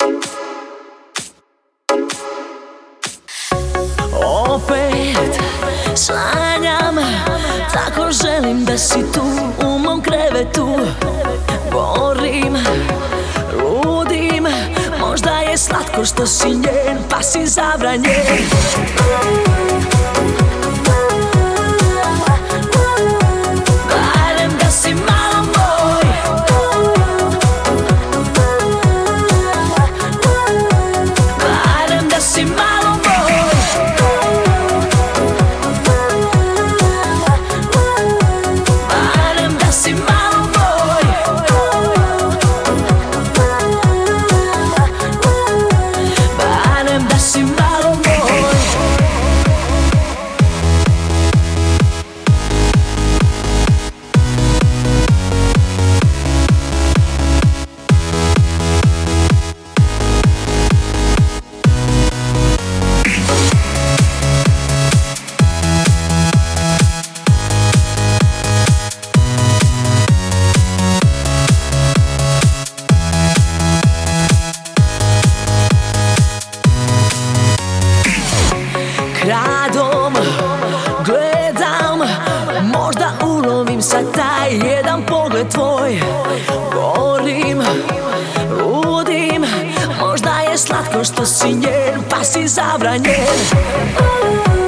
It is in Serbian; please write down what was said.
Opet sanjam, tako želim da si tu u mom krevetu. Gorim, ludim, možda je slatko što si njen, pa si zabranjen. Barem da si malo moj, barem da si malo moj, barem da si malo moj, barem da si malo moj. Kradom gledam, možda ulovim sad taj jedan pogled tvoj. Gorim, ludim, možda je slatko što si njen, pa si zabranjen.